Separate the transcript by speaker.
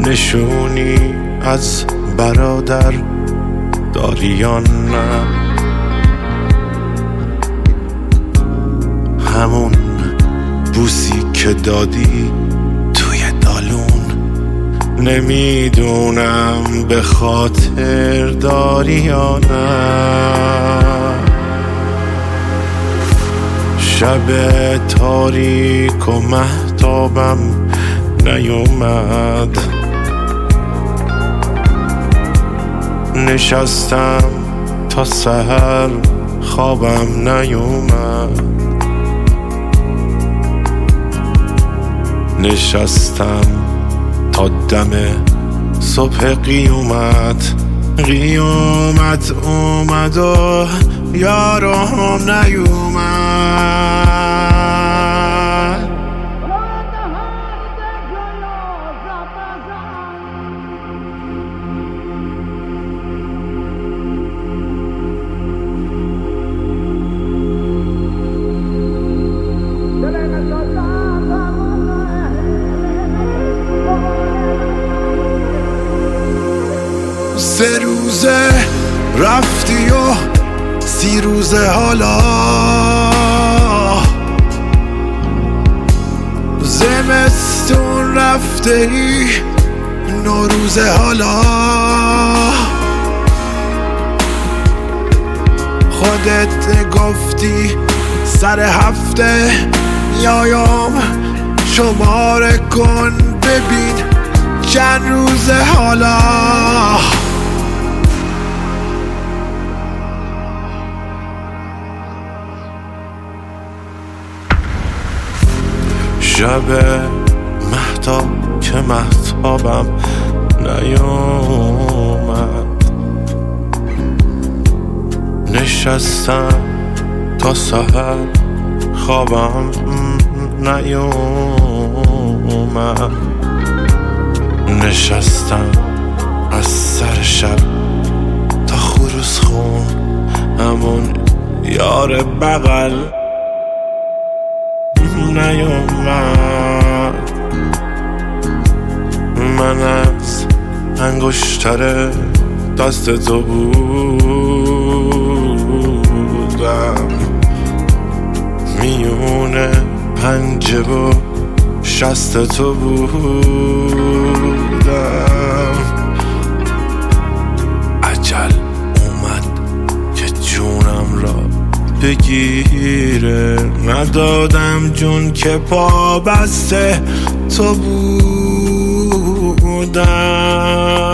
Speaker 1: نشونی از برادر داری یا نه؟ همون بوسی که دادی توی دالون، نمیدونم به خاطر داری یا نه. شب تاریک و مهتابم نیومد، نشستم تا سحر خوابم نیومد، نشستم تا دم صبح قیامت اومد و یارم نیومد.
Speaker 2: سه روزه رفتی و 30 روزه حالا، زمستون رفته ای 9 روزه حالا، خودت گفتی سر هفته میایم شماره کن ببین چند روزه حالا.
Speaker 1: شب مهتاب که مهتابم نیومد، نشستم تا سحر خوابم نیومد، نشستم از سر شب تا خروس خون همون یار بغل نیومد. من از انگشتر دست تو بودم، میونه پنجه و شست تو بودم. عجل اومد که جونم را بگیره، ندادم جون که پا بسته تو بودم.